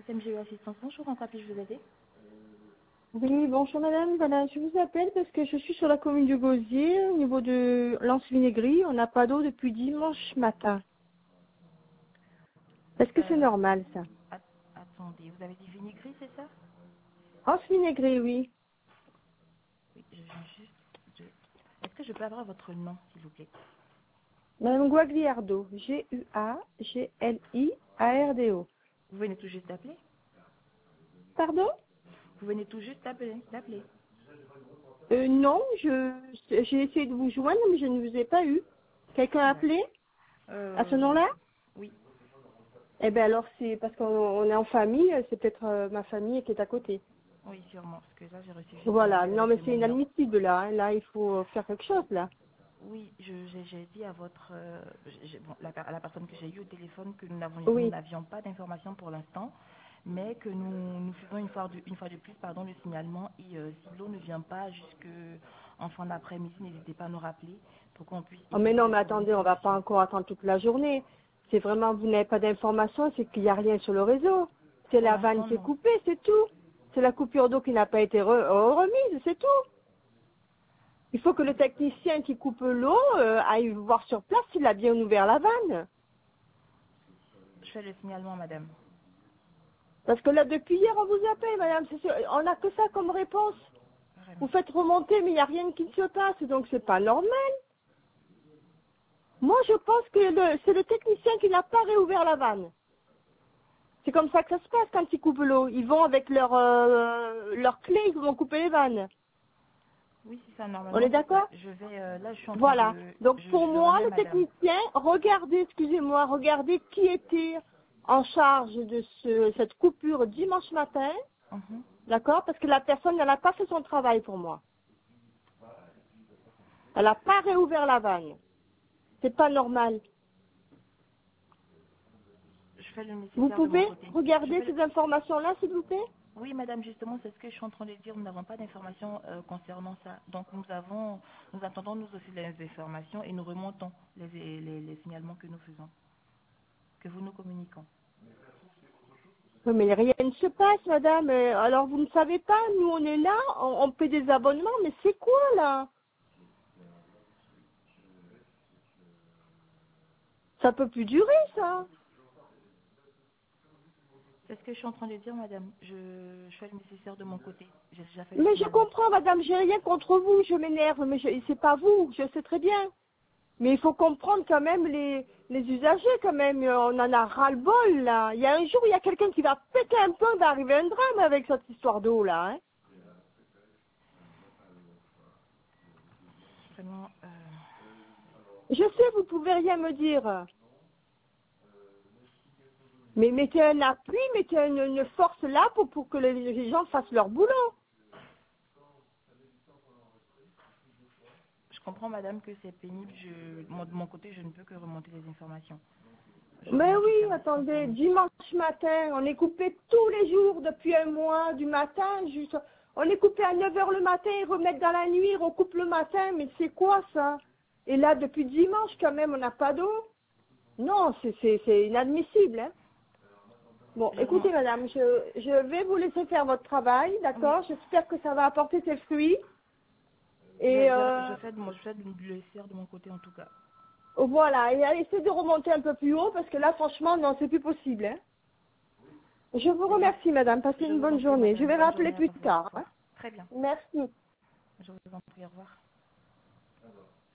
SMGE Assistance, bonjour, en quoi puis-je vous aider? Oui, bonjour madame. Voilà, je vous appelle parce que je suis sur la commune du Gosier, au niveau de Lens-Vinaigrie. On n'a pas d'eau depuis dimanche matin. Est-ce que c'est normal ça? Attendez, vous avez dit Vinaigrie, c'est ça? Lens-Vinaigrie, oui. Oui, je viens juste de... Est-ce que je peux avoir votre nom, s'il vous plaît? Madame Guagliardo, Guagliardo. Vous venez tout juste d'appeler? Pardon? Vous venez tout juste d'appeler. Non, j'ai essayé de vous joindre, mais je ne vous ai pas eu. Quelqu'un a appelé à ce nom-là? Oui, Eh bien alors c'est parce qu'on est en famille, c'est peut-être ma famille qui est à côté. oui, sûrement, parce que là, j'ai reçu juste un Voilà, appel non avec mais le c'est même nom. inadmissible là, hein. Là il faut faire quelque chose là. Oui, j'ai dit à votre... bon, à la personne que j'ai eue au téléphone que nous Oui. n'avions pas d'informations pour l'instant, mais que nous faisons une fois de plus le signalement et si l'eau ne vient pas jusque en fin d'après-midi, n'hésitez pas à nous rappeler pour qu'on puisse Oh mais essayer non, de mais trouver une attendez, on va pas solution. encore attendre toute la journée. C'est vraiment, vous n'avez pas d'informations, c'est qu'il n'y a rien sur le réseau. C'est Pour la vanne l'instant, qui est non. coupée, c'est tout. C'est la coupure d'eau qui n'a pas été remise, c'est tout. Il faut que le technicien qui coupe l'eau aille voir sur place s'il a bien ouvert la vanne. Je fais le signalement, madame. Parce que là, depuis hier, on vous appelle, madame. On n'a que ça comme réponse. Vous Vraiment. faites remonter, mais il n'y a rien qui se passe, donc c'est pas normal. Moi, je pense que c'est le technicien qui n'a pas réouvert la vanne. C'est comme ça que ça se passe quand ils coupent l'eau. Ils vont avec leur clé, ils vont couper les vannes. Oui, c'est ça, On normalement, est c'est ça. d'accord? Je vais, là, je suis en train Voilà. de... Donc pour je moi, remets le madame. technicien, regardez qui était en charge de cette coupure dimanche matin. Mhm. D'accord? Parce que la personne, elle n'a pas fait son travail pour moi. Elle n'a pas réouvert la vanne. C'est pas normal. Je fais le Vous nécessaire de mon pouvez côté. Je regarder fais le- ces informations-là, s'il vous plaît? Oui, madame, justement, c'est ce que je suis en train de dire. Nous n'avons pas d'informations concernant ça. Donc, nous attendons nous aussi les informations et nous remontons les signalements que nous faisons, que vous nous communiquons. Oui, mais rien ne se passe, madame. Alors, vous ne savez pas, nous, on est là, on paie des abonnements, mais c'est quoi, là? Ça peut plus durer, ça. C'est ce que je suis en train de dire, madame. Je fais le nécessaire de mon côté. J'ai déjà fait le Mais je signalement. comprends, madame, j'ai rien contre vous, je m'énerve, mais c'est pas vous, je sais très bien. Mais il faut comprendre quand même les usagers, quand même. On en a ras-le-bol, là. Il y a un jour, il y a quelqu'un qui va péter un plomb, va arriver un drame avec cette histoire d'eau, là, hein. Vraiment, Je sais, vous pouvez rien me dire. Mais mettez un appui, mettez une force là pour que les gens fassent leur boulot. je comprends, madame, que c'est pénible. De mon côté, je ne peux que remonter les informations. Je Mais remonte au oui, service attendez, concerné. dimanche matin, on est coupé tous les jours depuis un mois, du matin, juste, on est coupé à 9 heures le matin, ils remettent dans la nuit, ils recoupent le matin, mais c'est quoi ça? Et là, depuis dimanche, quand même, on n'a pas d'eau? Non, c'est inadmissible, hein. Bon, Je écoutez, remonte. madame, je vais vous laisser faire votre travail, Oui, d'accord? J'espère que ça va apporter ses fruits. Et je fais le nécessaire de mon côté, en tout cas. voilà, et essayez de remonter un peu plus haut, parce que là, franchement, non, c'est plus possible, hein. Je vous Eh bien, remercie, madame. Passez je une vous en bonne prie, journée. Je madame. vais Bonne rappeler journée à plus vous. Au tard, hein. revoir. Très bien. Merci. Je vous en prie, au revoir.